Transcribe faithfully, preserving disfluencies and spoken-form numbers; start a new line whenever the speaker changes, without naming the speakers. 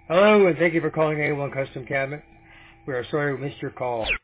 Hello, and thank you for calling A one Custom Cabinet. We are sorry we missed your call.